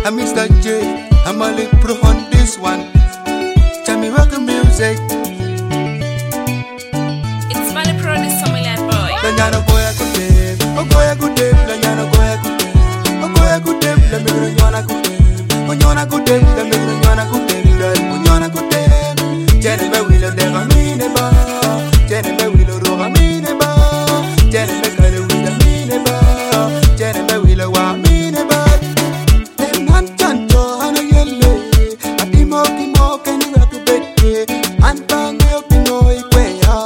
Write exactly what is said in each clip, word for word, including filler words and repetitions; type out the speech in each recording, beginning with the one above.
I'm Mister J, I'm a little pro on this one. Tell me rock music. It's Mali Pro, the Somalian boy. Lanyana goya kute, oh goya kute, lanyana goya kute, oh goya kute, le me nyona kute, oh nyona kute, le me nyona kute, oh nyona kute. Jene me wilo de ramine ba, jene me wilo ro ramine ba, jene me kare wilo mine ba, jene me wilo wa mine ba. Dem nan chanto hana yelle, atimo kimo keni wa kubete, antange opino ikwe ya.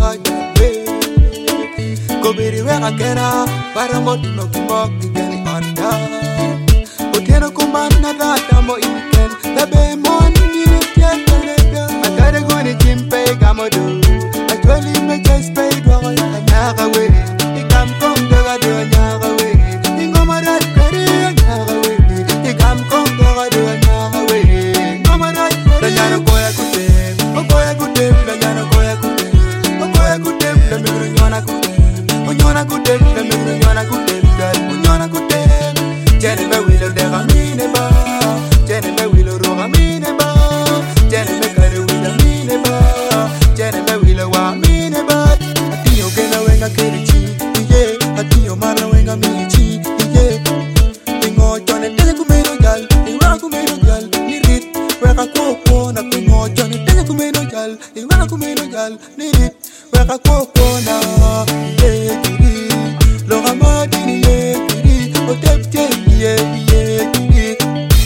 Kobiri wega kena, para moti no kimoki geni anda. Otieno kumana data mo iken, lebe moni nini tieta lega. Akade goni jimpe gamodo, actually me just pay dwago ya nyaga we. Ikam kong daga do nyaga we, ingoma dat kari nyaga we. Ikam kong daga do nyaga we, ingoma dat kari. Lanyana goya kute, oh goya kute, lanyana goya kute, oh goya kute, lanyana nyona kute. Onyona kute, le me nyona kute, onyona kute. Jene me wilo de ramine ba, jene me wilo ro ramine ba, jene me kare wilo mine ba, jene me wilo wa mine ba. Atiyo gena wenga kerichi, iye, atiyo mara wenga michi, iye. Pingo jone tele kumeno jal, iwa kumeno jal, nirit. Weka koko na pingo jone tele kumeno jal, iwa kumeno jal, nirit. Weka koko na, iye. Loga madini ye kiri, o tepche ye ye kiri.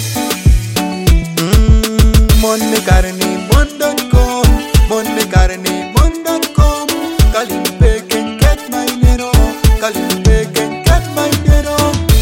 Mon me karni mon dot com, mon me karni mon dot com. Kalim pe can get my nero, kalim pe can get my nero.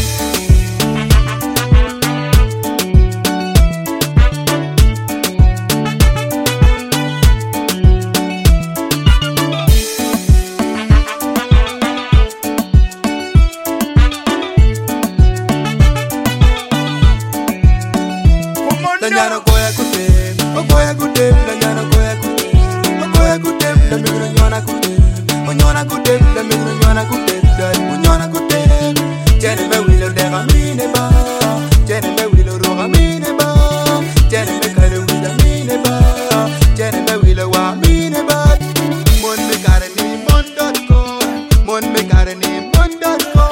Lanyana goya kute, oh goya kute, lanyana goya kute, oh goya kute, le me nyona kute, oh nyona kute, le me nyona kute, oh nyona kute. Jene me wilo de ramine ba, jene me wilo ro ramine ba, jene me kare wilo mine ba, jene me wilo wa mine ba. Mon me kare ni mon dot com, mon me kare ni mon dot com.